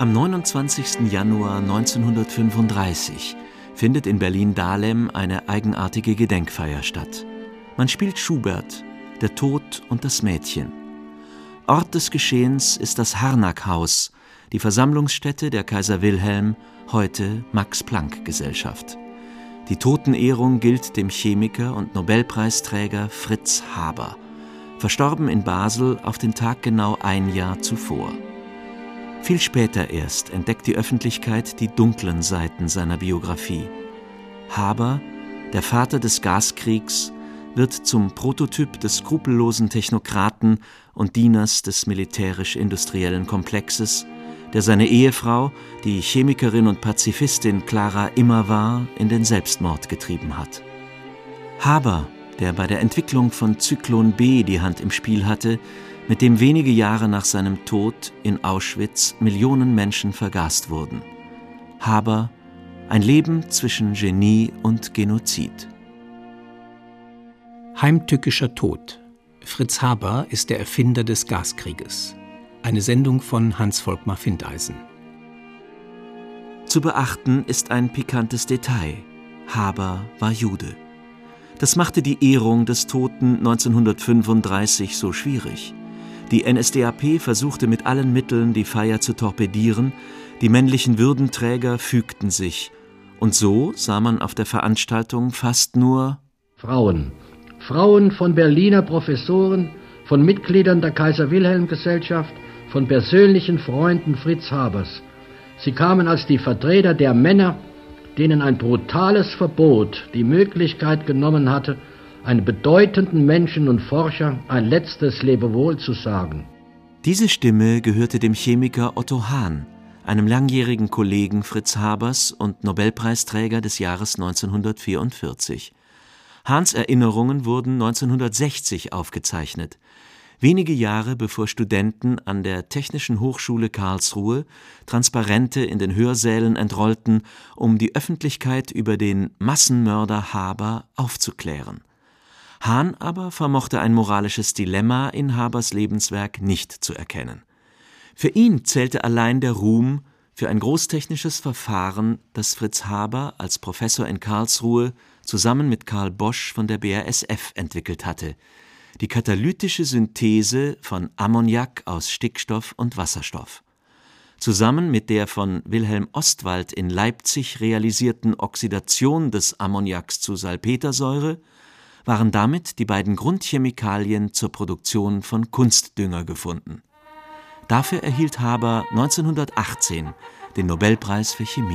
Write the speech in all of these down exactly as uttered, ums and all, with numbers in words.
Am neunundzwanzigsten Januar neunzehnhundertfünfunddreißig findet in Berlin-Dahlem eine eigenartige Gedenkfeier statt. Man spielt Schubert, Der Tod und das Mädchen. Ort des Geschehens ist das Harnack-Haus, die Versammlungsstätte der Kaiser Wilhelm, heute Max-Planck-Gesellschaft. Die Totenehrung gilt dem Chemiker und Nobelpreisträger Fritz Haber, verstorben in Basel auf den Tag genau ein Jahr zuvor. Viel später erst entdeckt die Öffentlichkeit die dunklen Seiten seiner Biografie. Haber, der Vater des Gaskriegs, wird zum Prototyp des skrupellosen Technokraten und Dieners des militärisch-industriellen Komplexes, der seine Ehefrau, die Chemikerin und Pazifistin Clara Immerwahr, in den Selbstmord getrieben hat. Haber, der bei der Entwicklung von Zyklon B die Hand im Spiel hatte, mit dem wenige Jahre nach seinem Tod in Auschwitz Millionen Menschen vergast wurden. Haber, ein Leben zwischen Genie und Genozid. Heimtückischer Tod. Fritz Haber ist der Erfinder des Gaskrieges. Eine Sendung von Hans-Volkmar Findeisen. Zu beachten ist ein pikantes Detail. Haber war Jude. Das machte die Ehrung des Toten neunzehnhundertfünfunddreißig so schwierig. Die N S D A P versuchte mit allen Mitteln, die Feier zu torpedieren, die männlichen Würdenträger fügten sich. Und so sah man auf der Veranstaltung fast nur Frauen. Frauen von Berliner Professoren, von Mitgliedern der Kaiser-Wilhelm-Gesellschaft, von persönlichen Freunden Fritz Habers. Sie kamen als die Vertreter der Männer, denen ein brutales Verbot die Möglichkeit genommen hatte, einem bedeutenden Menschen und Forscher ein letztes Lebewohl zu sagen. Diese Stimme gehörte dem Chemiker Otto Hahn, einem langjährigen Kollegen Fritz Habers und Nobelpreisträger des Jahres neunzehnhundertvierundvierzig. Hahns Erinnerungen wurden neunzehnhundertsechzig aufgezeichnet, wenige Jahre bevor Studenten an der Technischen Hochschule Karlsruhe Transparente in den Hörsälen entrollten, um die Öffentlichkeit über den Massenmörder Haber aufzuklären. Hahn aber vermochte ein moralisches Dilemma in Habers Lebenswerk nicht zu erkennen. Für ihn zählte allein der Ruhm für ein großtechnisches Verfahren, das Fritz Haber als Professor in Karlsruhe zusammen mit Karl Bosch von der B A S F entwickelt hatte: die katalytische Synthese von Ammoniak aus Stickstoff und Wasserstoff. Zusammen mit der von Wilhelm Ostwald in Leipzig realisierten Oxidation des Ammoniaks zu Salpetersäure waren damit die beiden Grundchemikalien zur Produktion von Kunstdünger gefunden. Dafür erhielt Haber neunzehnhundertachtzehn den Nobelpreis für Chemie.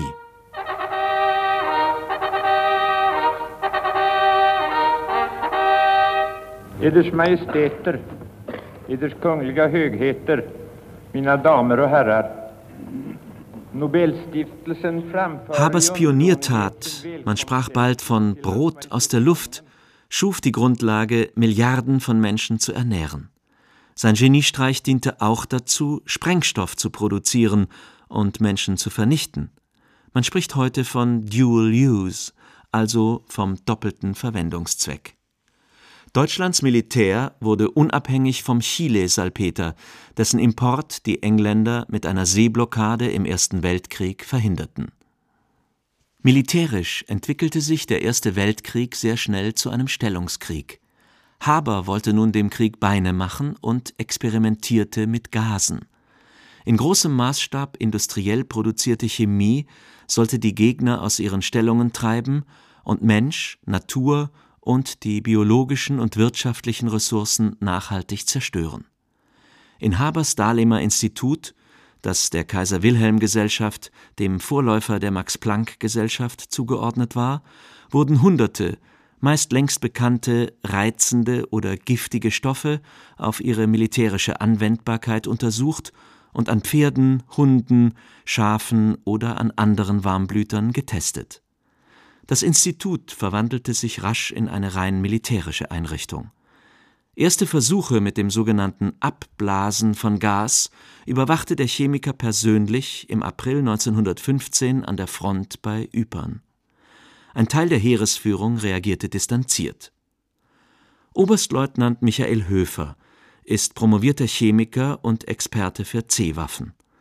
Eders Majestäter, Eders Kungliga Högheter, mina Damer och Herrar. Nobelstiftelsen framför... Habers Pioniertat, man sprach bald von Brot aus der Luft, schuf die Grundlage, Milliarden von Menschen zu ernähren. Sein Geniestreich diente auch dazu, Sprengstoff zu produzieren und Menschen zu vernichten. Man spricht heute von Dual Use, also vom doppelten Verwendungszweck. Deutschlands Militär wurde unabhängig vom Chile-Salpeter, dessen Import die Engländer mit einer Seeblockade im Ersten Weltkrieg verhinderten. Militärisch entwickelte sich der Erste Weltkrieg sehr schnell zu einem Stellungskrieg. Haber wollte nun dem Krieg Beine machen und experimentierte mit Gasen. In großem Maßstab industriell produzierte Chemie sollte die Gegner aus ihren Stellungen treiben und Mensch, Natur und die biologischen und wirtschaftlichen Ressourcen nachhaltig zerstören. In Habers Dahlemer Institut, das der Kaiser-Wilhelm-Gesellschaft, dem Vorläufer der Max-Planck-Gesellschaft, zugeordnet war, wurden Hunderte, meist längst bekannte, reizende oder giftige Stoffe auf ihre militärische Anwendbarkeit untersucht und an Pferden, Hunden, Schafen oder an anderen Warmblütern getestet. Das Institut verwandelte sich rasch in eine rein militärische Einrichtung. Erste Versuche mit dem sogenannten Abblasen von Gas überwachte der Chemiker persönlich im April neunzehnhundertfünfzehn an der Front bei Ypern. Ein Teil der Heeresführung reagierte distanziert. Oberstleutnant Michael Höfer ist promovierter Chemiker und Experte für C-Waffen.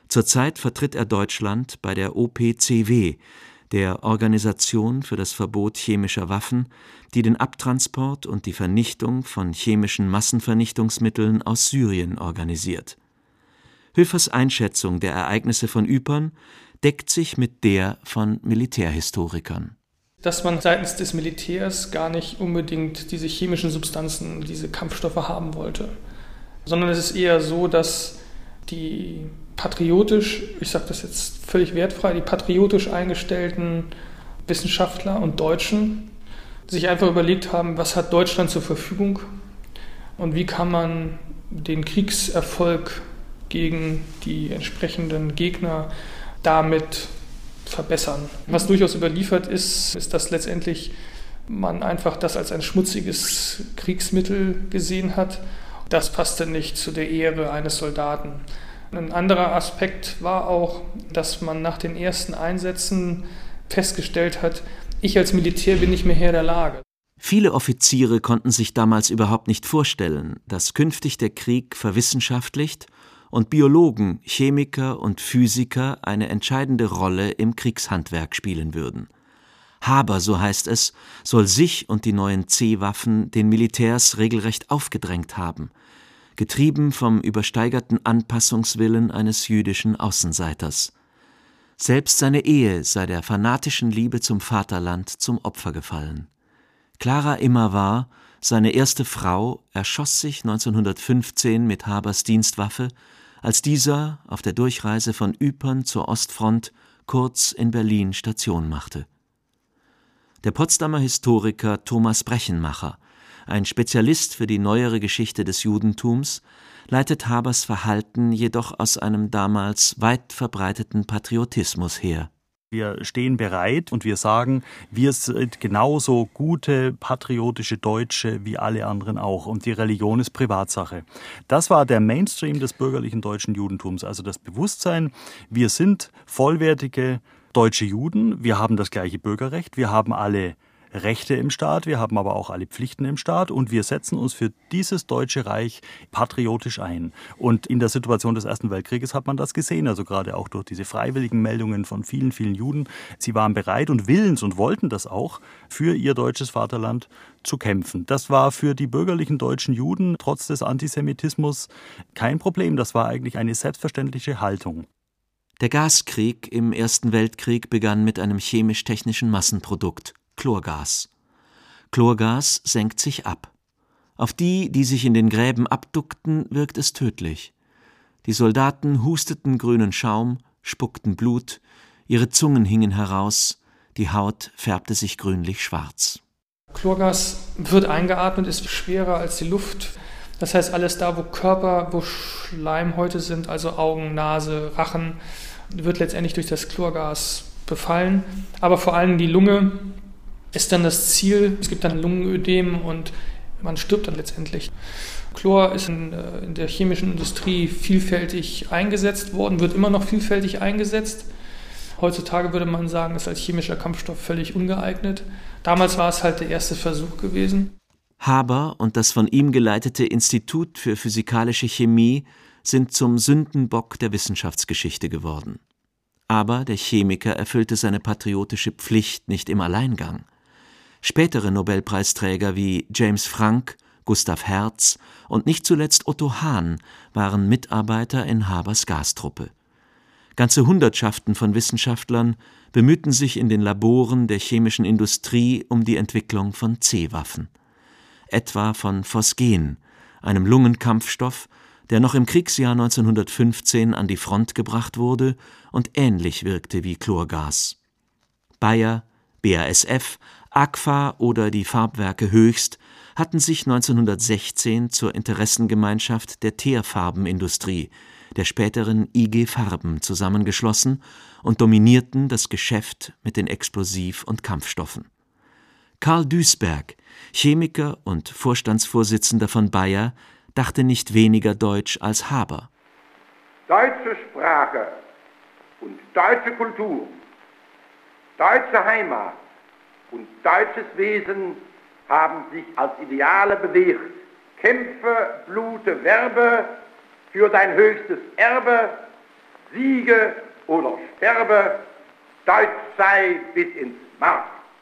Zurzeit vertritt er Deutschland bei der O P C W, der Organisation für das Verbot chemischer Waffen, die den Abtransport und die Vernichtung von chemischen Massenvernichtungsmitteln aus Syrien organisiert. Höfers Einschätzung der Ereignisse von Ypern deckt sich mit der von Militärhistorikern. Dass man seitens des Militärs gar nicht unbedingt diese chemischen Substanzen, diese Kampfstoffe haben wollte, sondern es ist eher so, dass die patriotisch, ich sage das jetzt völlig wertfrei, die patriotisch eingestellten Wissenschaftler und Deutschen sich einfach überlegt haben, was hat Deutschland zur Verfügung und wie kann man den Kriegserfolg gegen die entsprechenden Gegner damit verbessern. Was durchaus überliefert ist, ist, dass letztendlich man einfach das als ein schmutziges Kriegsmittel gesehen hat. Das passte nicht zu der Ehre eines Soldaten. Ein anderer Aspekt war auch, dass man nach den ersten Einsätzen festgestellt hat, ich als Militär bin nicht mehr Herr der Lage. Viele Offiziere konnten sich damals überhaupt nicht vorstellen, dass künftig der Krieg verwissenschaftlicht und Biologen, Chemiker und Physiker eine entscheidende Rolle im Kriegshandwerk spielen würden. Haber, so heißt es, soll sich und die neuen C-Waffen den Militärs regelrecht aufgedrängt haben, getrieben vom übersteigerten Anpassungswillen eines jüdischen Außenseiters. Selbst seine Ehe sei der fanatischen Liebe zum Vaterland zum Opfer gefallen. Clara Immerwahr, seine erste Frau, erschoss sich neunzehnhundertfünfzehn mit Habers Dienstwaffe, als dieser auf der Durchreise von Ypern zur Ostfront kurz in Berlin Station machte. Der Potsdamer Historiker Thomas Brechenmacher, ein Spezialist für die neuere Geschichte des Judentums, leitet Habers Verhalten jedoch aus einem damals weit verbreiteten Patriotismus her. Wir stehen bereit und wir sagen, wir sind genauso gute, patriotische Deutsche wie alle anderen auch. Und die Religion ist Privatsache. Das war der Mainstream des bürgerlichen deutschen Judentums. Also das Bewusstsein, wir sind vollwertige deutsche Juden, wir haben das gleiche Bürgerrecht, wir haben alle Rechte im Staat, wir haben aber auch alle Pflichten im Staat und wir setzen uns für dieses Deutsche Reich patriotisch ein. Und in der Situation des Ersten Weltkrieges hat man das gesehen, also gerade auch durch diese freiwilligen Meldungen von vielen, vielen Juden. Sie waren bereit und willens und wollten das auch, für ihr deutsches Vaterland zu kämpfen. Das war für die bürgerlichen deutschen Juden trotz des Antisemitismus kein Problem, das war eigentlich eine selbstverständliche Haltung. Der Gaskrieg im Ersten Weltkrieg begann mit einem chemisch-technischen Massenprodukt, Chlorgas. Chlorgas senkt sich ab. Auf die, die sich in den Gräben abduckten, wirkt es tödlich. Die Soldaten husteten grünen Schaum, spuckten Blut, ihre Zungen hingen heraus, die Haut färbte sich grünlich-schwarz. Chlorgas wird eingeatmet, ist schwerer als die Luft. Das heißt, alles da, wo Körper, wo Schleimhäute sind, also Augen, Nase, Rachen, wird letztendlich durch das Chlorgas befallen. Aber vor allem die Lunge ist dann das Ziel. Es gibt dann Lungenödem und man stirbt dann letztendlich. Chlor ist in, in der chemischen Industrie vielfältig eingesetzt worden, wird immer noch vielfältig eingesetzt. Heutzutage würde man sagen, ist als chemischer Kampfstoff völlig ungeeignet. Damals war es halt der erste Versuch gewesen. Haber und das von ihm geleitete Institut für physikalische Chemie sind zum Sündenbock der Wissenschaftsgeschichte geworden. Aber der Chemiker erfüllte seine patriotische Pflicht nicht im Alleingang. Spätere Nobelpreisträger wie James Franck, Gustav Hertz und nicht zuletzt Otto Hahn waren Mitarbeiter in Habers Gastruppe. Ganze Hundertschaften von Wissenschaftlern bemühten sich in den Laboren der chemischen Industrie um die Entwicklung von C-Waffen. Etwa von Phosgen, einem Lungenkampfstoff, der noch im Kriegsjahr neunzehnhundertfünfzehn an die Front gebracht wurde und ähnlich wirkte wie Chlorgas. Bayer, B A S F, Agfa oder die Farbwerke Höchst hatten sich neunzehnhundertsechzehn zur Interessengemeinschaft der Teerfarbenindustrie, der späteren I G Farben, zusammengeschlossen und dominierten das Geschäft mit den Explosiv- und Kampfstoffen. Karl Duisberg, Chemiker und Vorstandsvorsitzender von Bayer, dachte nicht weniger deutsch als Haber. Deutsche Sprache und deutsche Kultur, deutsche Heimat und deutsches Wesen haben sich als Ideale bewährt. Kämpfe, blute, werbe für dein höchstes Erbe Siege oder sterbe, Deutsch sei bis ins Mark.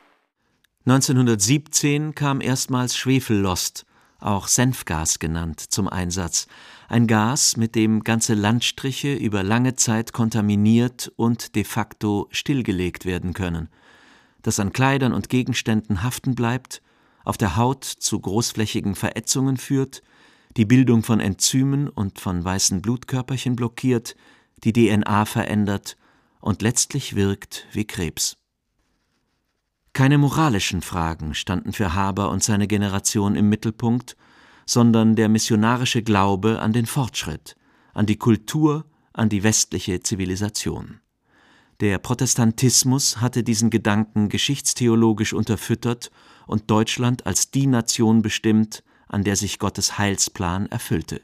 neunzehnhundertsiebzehn kam erstmals Schwefellost, auch Senfgas genannt, zum Einsatz. Ein Gas, mit dem ganze Landstriche über lange Zeit kontaminiert und de facto stillgelegt werden können, das an Kleidern und Gegenständen haften bleibt, auf der Haut zu großflächigen Verätzungen führt, die Bildung von Enzymen und von weißen Blutkörperchen blockiert, die D N A verändert und letztlich wirkt wie Krebs. Keine moralischen Fragen standen für Haber und seine Generation im Mittelpunkt, sondern der missionarische Glaube an den Fortschritt, an die Kultur, an die westliche Zivilisation. Der Protestantismus hatte diesen Gedanken geschichtstheologisch unterfüttert und Deutschland als die Nation bestimmt, an der sich Gottes Heilsplan erfüllte.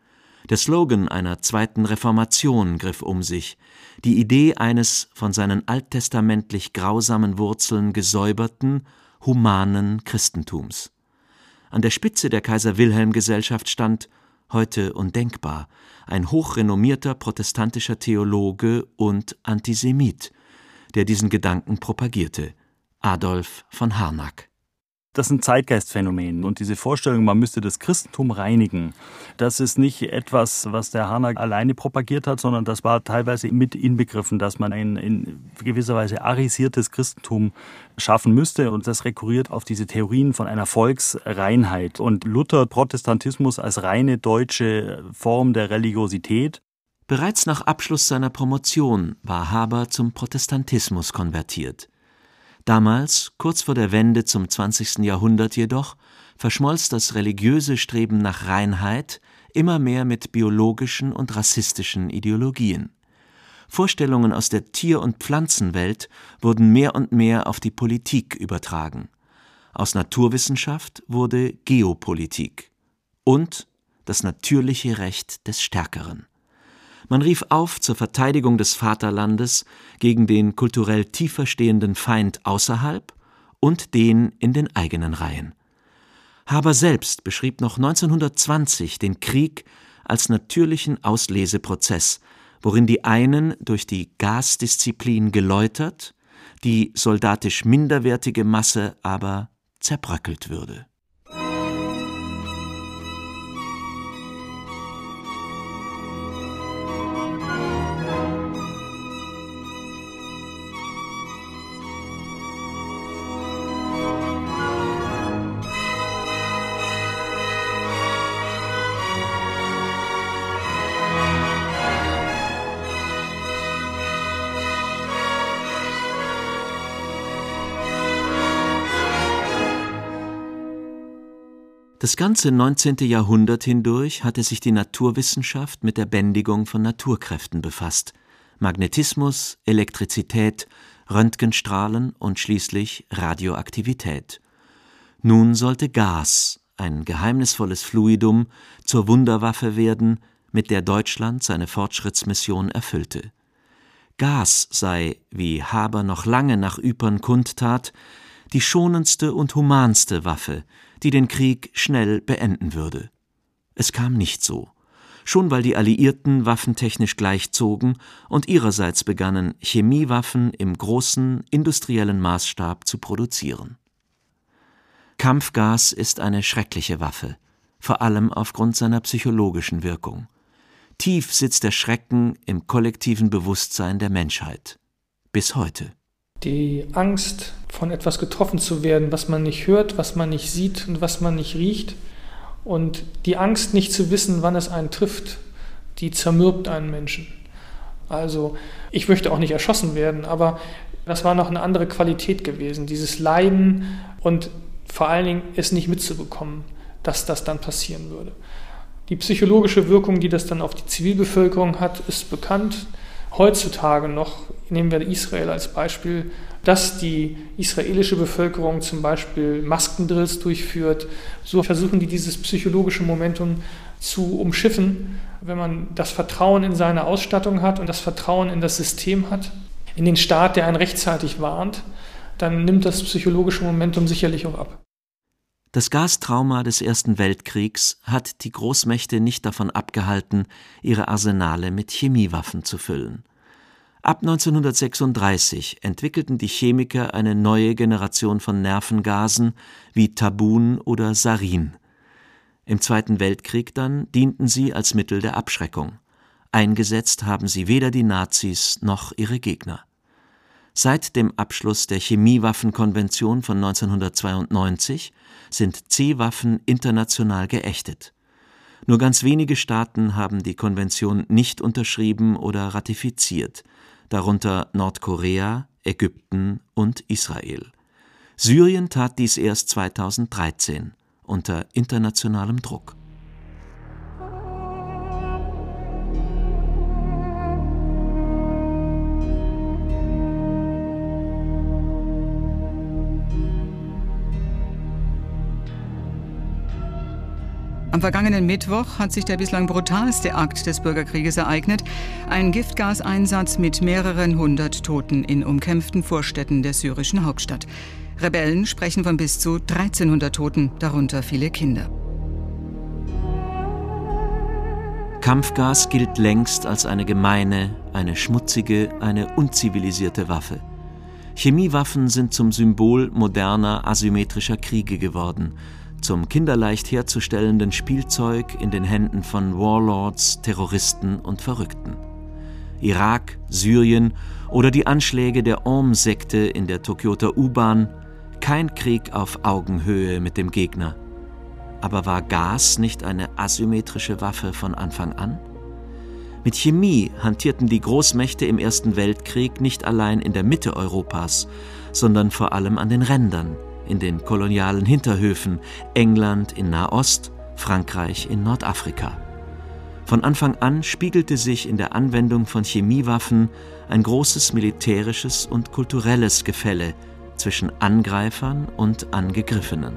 Der Slogan einer zweiten Reformation griff um sich, die Idee eines von seinen alttestamentlich grausamen Wurzeln gesäuberten, humanen Christentums. An der Spitze der Kaiser-Wilhelm-Gesellschaft stand, heute undenkbar, ein hochrenommierter protestantischer Theologe und Antisemit, der diesen Gedanken propagierte, Adolf von Harnack. Das ist ein Zeitgeistphänomen und diese Vorstellung, man müsste das Christentum reinigen, das ist nicht etwas, was der Harnack alleine propagiert hat, sondern das war teilweise mit inbegriffen, dass man ein in gewisser Weise arisiertes Christentum schaffen müsste und das rekurriert auf diese Theorien von einer Volksreinheit und Luther Protestantismus als reine deutsche Form der Religiosität. Bereits nach Abschluss seiner Promotion war Haber zum Protestantismus konvertiert. Damals, kurz vor der Wende zum zwanzigsten Jahrhundert jedoch, verschmolz das religiöse Streben nach Reinheit immer mehr mit biologischen und rassistischen Ideologien. Vorstellungen aus der Tier- und Pflanzenwelt wurden mehr und mehr auf die Politik übertragen. Aus Naturwissenschaft wurde Geopolitik und das natürliche Recht des Stärkeren. Man rief auf zur Verteidigung des Vaterlandes gegen den kulturell tiefer stehenden Feind außerhalb und den in den eigenen Reihen. Haber selbst beschrieb noch neunzehnhundertzwanzig den Krieg als natürlichen Ausleseprozess, worin die einen durch die Gasdisziplin geläutert, die soldatisch minderwertige Masse aber zerbröckelt würde. Das ganze neunzehnte Jahrhundert hindurch hatte sich die Naturwissenschaft mit der Bändigung von Naturkräften befasst. Magnetismus, Elektrizität, Röntgenstrahlen und schließlich Radioaktivität. Nun sollte Gas, ein geheimnisvolles Fluidum, zur Wunderwaffe werden, mit der Deutschland seine Fortschrittsmission erfüllte. Gas sei, wie Haber noch lange nach Ypern kundtat, die schonendste und humanste Waffe, die den Krieg schnell beenden würde. Es kam nicht so. Schon weil die Alliierten waffentechnisch gleichzogen und ihrerseits begannen, Chemiewaffen im großen industriellen Maßstab zu produzieren. Kampfgas ist eine schreckliche Waffe, vor allem aufgrund seiner psychologischen Wirkung. Tief sitzt der Schrecken im kollektiven Bewusstsein der Menschheit. Bis heute. Die Angst, von etwas getroffen zu werden, was man nicht hört, was man nicht sieht und was man nicht riecht. Und die Angst, nicht zu wissen, wann es einen trifft, die zermürbt einen Menschen. Also ich möchte auch nicht erschossen werden, aber das war noch eine andere Qualität gewesen. Dieses Leiden und vor allen Dingen es nicht mitzubekommen, dass das dann passieren würde. Die psychologische Wirkung, die das dann auf die Zivilbevölkerung hat, ist bekannt. Heutzutage noch, nehmen wir Israel als Beispiel, dass die israelische Bevölkerung zum Beispiel Maskendrills durchführt. So versuchen die dieses psychologische Momentum zu umschiffen, wenn man das Vertrauen in seine Ausstattung hat und das Vertrauen in das System hat, in den Staat, der einen rechtzeitig warnt, dann nimmt das psychologische Momentum sicherlich auch ab. Das Gastrauma des Ersten Weltkriegs hat die Großmächte nicht davon abgehalten, ihre Arsenale mit Chemiewaffen zu füllen. Ab neunzehnhundertsechsunddreißig entwickelten die Chemiker eine neue Generation von Nervengasen wie Tabun oder Sarin. Im Zweiten Weltkrieg dann dienten sie als Mittel der Abschreckung. Eingesetzt haben sie weder die Nazis noch ihre Gegner. Seit dem Abschluss der Chemiewaffenkonvention von neunzehnhundertzweiundneunzig sind C-Waffen international geächtet. Nur ganz wenige Staaten haben die Konvention nicht unterschrieben oder ratifiziert, darunter Nordkorea, Ägypten und Israel. Syrien tat dies erst zweitausenddreizehn unter internationalem Druck. Am vergangenen Mittwoch hat sich der bislang brutalste Akt des Bürgerkrieges ereignet. Ein Giftgaseinsatz mit mehreren hundert Toten in umkämpften Vorstädten der syrischen Hauptstadt. Rebellen sprechen von bis zu dreizehnhundert Toten, darunter viele Kinder. Kampfgas gilt längst als eine gemeine, eine schmutzige, eine unzivilisierte Waffe. Chemiewaffen sind zum Symbol moderner, asymmetrischer Kriege geworden, zum kinderleicht herzustellenden Spielzeug in den Händen von Warlords, Terroristen und Verrückten. Irak, Syrien oder die Anschläge der Aum-Sekte in der Tokioter U-Bahn, kein Krieg auf Augenhöhe mit dem Gegner. Aber war Gas nicht eine asymmetrische Waffe von Anfang an? Mit Chemie hantierten die Großmächte im Ersten Weltkrieg nicht allein in der Mitte Europas, sondern vor allem an den Rändern, in den kolonialen Hinterhöfen, England in Nahost, Frankreich in Nordafrika. Von Anfang an spiegelte sich in der Anwendung von Chemiewaffen ein großes militärisches und kulturelles Gefälle zwischen Angreifern und Angegriffenen.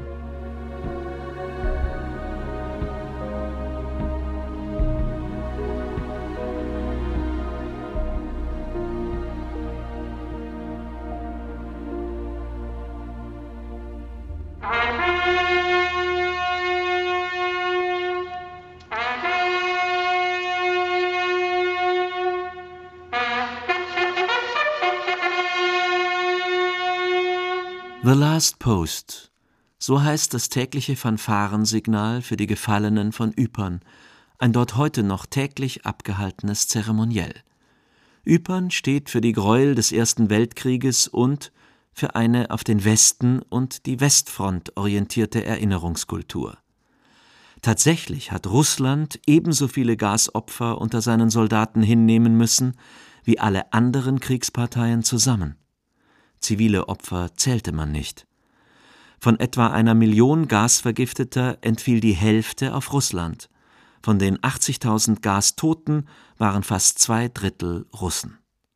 The Last Post, so heißt das tägliche Fanfarensignal für die Gefallenen von Ypern, ein dort heute noch täglich abgehaltenes Zeremoniell. Ypern steht für die Gräuel des Ersten Weltkrieges und für eine auf den Westen und die Westfront orientierte Erinnerungskultur. Tatsächlich hat Russland ebenso viele Gasopfer unter seinen Soldaten hinnehmen müssen wie alle anderen Kriegsparteien zusammen. Zivile Opfer zählte man nicht. Von etwa einer Million Gasvergifteter entfiel die Hälfte auf Russland. Von den achtzigtausend Gastoten waren fast zwei Drittel Russen.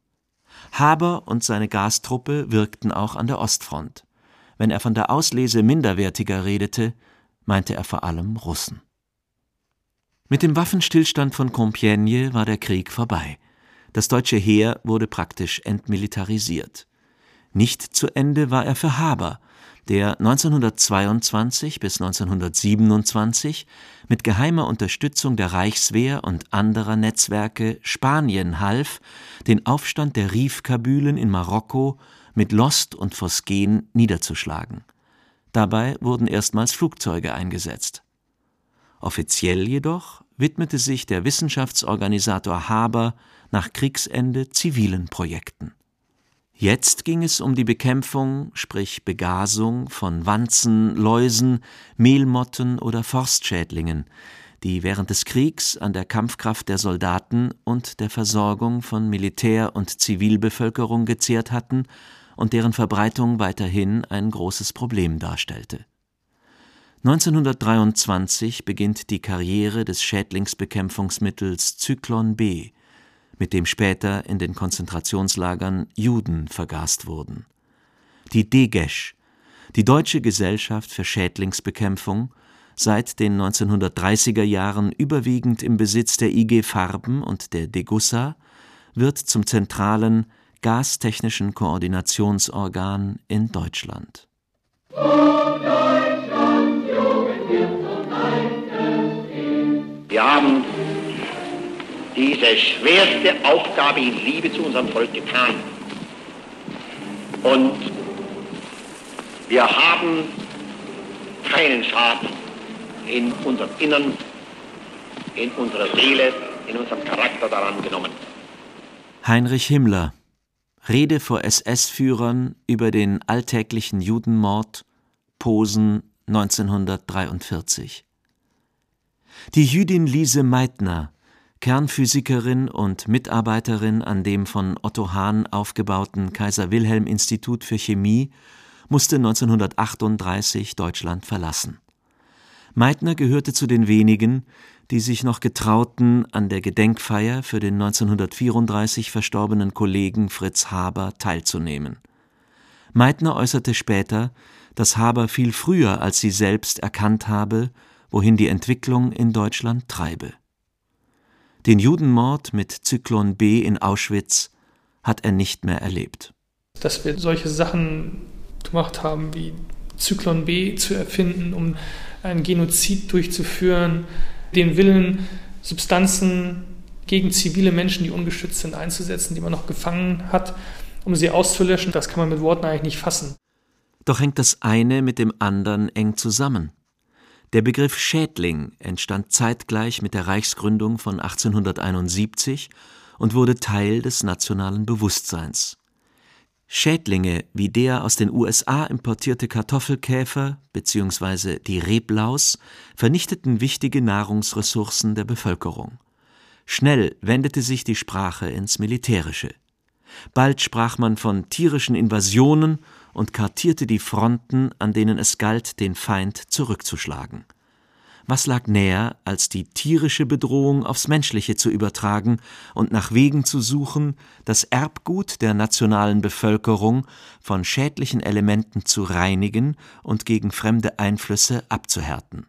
Haber und seine Gastruppe wirkten auch an der Ostfront. Wenn er von der Auslese minderwertiger redete, meinte er vor allem Russen. Mit dem Waffenstillstand von Compiègne war der Krieg vorbei. Das deutsche Heer wurde praktisch entmilitarisiert. Nicht zu Ende war er für Haber, der neunzehnhundertzweiundzwanzig bis neunzehnhundertsiebenundzwanzig mit geheimer Unterstützung der Reichswehr und anderer Netzwerke Spanien half, den Aufstand der Rif-Kabylen in Marokko mit Lost und Vosgen niederzuschlagen. Dabei wurden erstmals Flugzeuge eingesetzt. Offiziell jedoch widmete sich der Wissenschaftsorganisator Haber nach Kriegsende zivilen Projekten. Jetzt ging es um die Bekämpfung, sprich Begasung von Wanzen, Läusen, Mehlmotten oder Forstschädlingen, die während des Kriegs an der Kampfkraft der Soldaten und der Versorgung von Militär- und Zivilbevölkerung gezehrt hatten und deren Verbreitung weiterhin ein großes Problem darstellte. neunzehnhundertdreiundzwanzig beginnt die Karriere des Schädlingsbekämpfungsmittels Zyklon B, mit dem später in den Konzentrationslagern Juden vergast wurden. Die Degesch, die Deutsche Gesellschaft für Schädlingsbekämpfung, seit den neunzehnhundertdreißiger Jahren überwiegend im Besitz der I G Farben und der Degussa, wird zum zentralen gastechnischen Koordinationsorgan in Deutschland. Oh, Deutschland, Wir haben diese schwerste Aufgabe in Liebe zu unserem Volk getan. Und wir haben keinen Schaden in unserem Innern, in unserer Seele, in unserem Charakter daran genommen. Heinrich Himmler. Rede vor S S-Führern über den alltäglichen Judenmord, Posen neunzehnhundertdreiundvierzig. Die Jüdin Lise Meitner, Kernphysikerin und Mitarbeiterin an dem von Otto Hahn aufgebauten Kaiser-Wilhelm-Institut für Chemie, musste neunzehnhundertachtunddreißig Deutschland verlassen. Meitner gehörte zu den wenigen, die sich noch getrauten, an der Gedenkfeier für den neunzehnhundertvierunddreißig verstorbenen Kollegen Fritz Haber teilzunehmen. Meitner äußerte später, dass Haber viel früher als sie selbst erkannt habe, wohin die Entwicklung in Deutschland treibe. Den Judenmord mit Zyklon B in Auschwitz hat er nicht mehr erlebt. Dass wir solche Sachen gemacht haben, wie Zyklon B zu erfinden, um einen Genozid durchzuführen, den Willen, Substanzen gegen zivile Menschen, die ungeschützt sind, einzusetzen, die man noch gefangen hat, um sie auszulöschen, das kann man mit Worten eigentlich nicht fassen. Doch hängt das eine mit dem anderen eng zusammen. Der Begriff Schädling entstand zeitgleich mit der Reichsgründung von achtzehnhunderteinundsiebzig und wurde Teil des nationalen Bewusstseins. Schädlinge wie der aus den U S A importierte Kartoffelkäfer bzw. die Reblaus vernichteten wichtige Nahrungsressourcen der Bevölkerung. Schnell wendete sich die Sprache ins Militärische. Bald sprach man von tierischen Invasionen und kartierte die Fronten, an denen es galt, den Feind zurückzuschlagen. Was lag näher, als die tierische Bedrohung aufs Menschliche zu übertragen und nach Wegen zu suchen, das Erbgut der nationalen Bevölkerung von schädlichen Elementen zu reinigen und gegen fremde Einflüsse abzuhärten.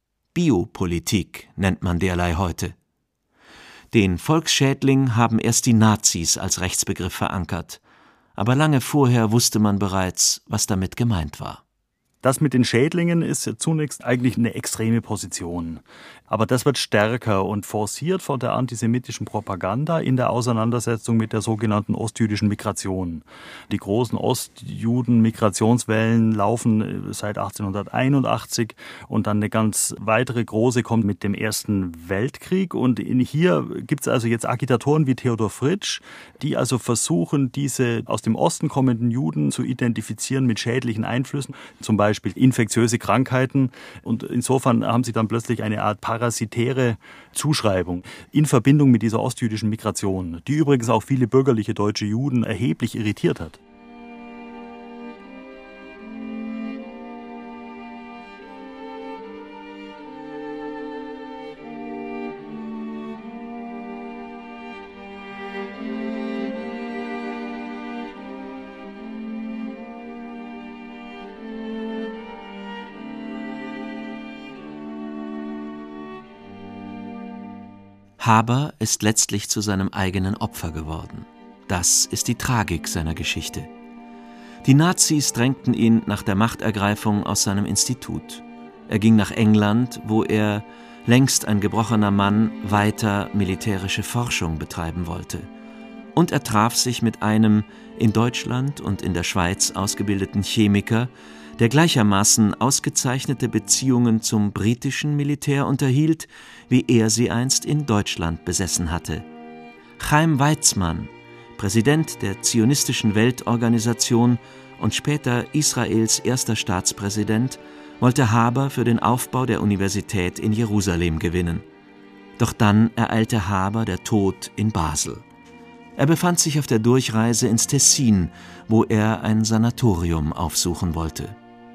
Biopolitik nennt man derlei heute. Den Volksschädling haben erst die Nazis als Rechtsbegriff verankert, aber lange vorher wusste man bereits, was damit gemeint war. Das mit den Schädlingen ist ja zunächst eigentlich eine extreme Position. Aber das wird stärker und forciert von der antisemitischen Propaganda in der Auseinandersetzung mit der sogenannten ostjüdischen Migration. Die großen Ostjuden-Migrationswellen laufen seit achtzehnhunderteinundachtzig und dann eine ganz weitere große kommt mit dem Ersten Weltkrieg. Und hier gibt es also jetzt Agitatoren wie Theodor Fritsch, die also versuchen, diese aus dem Osten kommenden Juden zu identifizieren mit schädlichen Einflüssen, zum Beispiel Beispiel infektiöse Krankheiten. Und insofern haben sie dann plötzlich eine Art parasitäre Zuschreibung in Verbindung mit dieser ostjüdischen Migration, die übrigens auch viele bürgerliche deutsche Juden erheblich irritiert hat. Haber ist letztlich zu seinem eigenen Opfer geworden. Das ist die Tragik seiner Geschichte. Die Nazis drängten ihn nach der Machtergreifung aus seinem Institut. Er ging nach England, wo er, längst ein gebrochener Mann, weiter militärische Forschung betreiben wollte. Und er traf sich mit einem in Deutschland und in der Schweiz ausgebildeten Chemiker, der gleichermaßen ausgezeichnete Beziehungen zum britischen Militär unterhielt, wie er sie einst in Deutschland besessen hatte. Chaim Weizmann, Präsident der Zionistischen Weltorganisation und später Israels erster Staatspräsident, wollte Haber für den Aufbau der Universität in Jerusalem gewinnen. Doch dann ereilte Haber der Tod in Basel. Er befand sich auf der Durchreise ins Tessin, wo er ein Sanatorium aufsuchen wollte.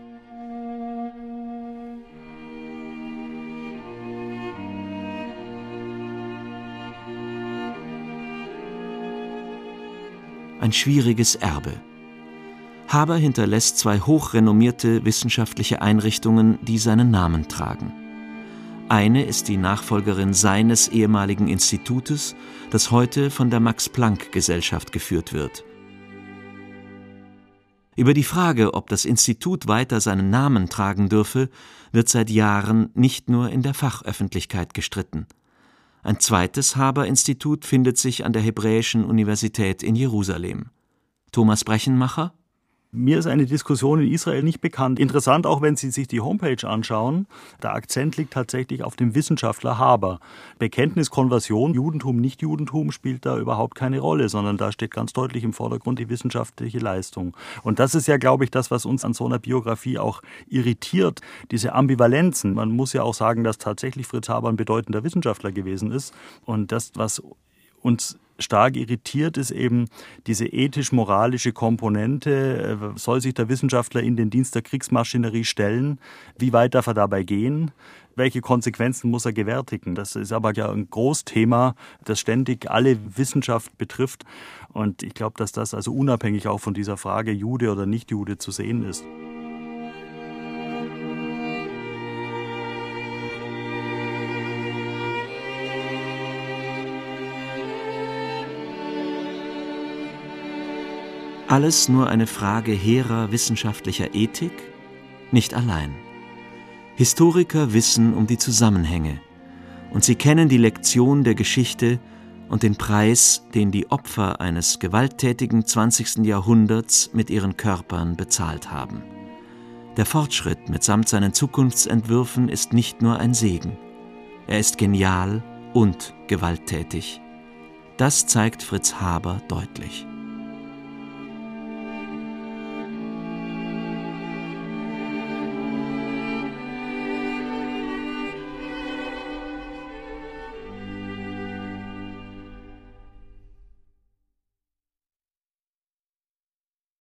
Ein schwieriges Erbe. Haber hinterlässt zwei hochrenommierte wissenschaftliche Einrichtungen, die seinen Namen tragen. Eine ist die Nachfolgerin seines ehemaligen Institutes, das heute von der Max-Planck-Gesellschaft geführt wird. Über die Frage, ob das Institut weiter seinen Namen tragen dürfe, wird seit Jahren nicht nur in der Fachöffentlichkeit gestritten. Ein zweites Haber-Institut findet sich an der Hebräischen Universität in Jerusalem. Thomas Brechenmacher? Mir ist eine Diskussion in Israel nicht bekannt. Interessant auch, wenn Sie sich die Homepage anschauen. Der Akzent liegt tatsächlich auf dem Wissenschaftler Haber. Bekenntnis, Konversion, Judentum, Nicht-Judentum spielt da überhaupt keine Rolle, sondern da steht ganz deutlich im Vordergrund die wissenschaftliche Leistung. Und das ist ja, glaube ich, das, was uns an so einer Biografie auch irritiert, diese Ambivalenzen. Man muss ja auch sagen, dass tatsächlich Fritz Haber ein bedeutender Wissenschaftler gewesen ist. Und das, was uns stark irritiert, ist eben diese ethisch-moralische Komponente. Soll sich der Wissenschaftler in den Dienst der Kriegsmaschinerie stellen? Wie weit darf er dabei gehen? Welche Konsequenzen muss er gewärtigen? Das ist aber ja ein Großthema, das ständig alle Wissenschaft betrifft. Und ich glaube, dass das also unabhängig auch von dieser Frage Jude oder Nicht-Jude zu sehen ist. Alles nur eine Frage hehrer wissenschaftlicher Ethik? Nicht allein. Historiker wissen um die Zusammenhänge und sie kennen die Lektion der Geschichte und den Preis, den die Opfer eines gewalttätigen zwanzigsten Jahrhunderts mit ihren Körpern bezahlt haben. Der Fortschritt mitsamt seinen Zukunftsentwürfen ist nicht nur ein Segen. Er ist genial und gewalttätig. Das zeigt Fritz Haber deutlich.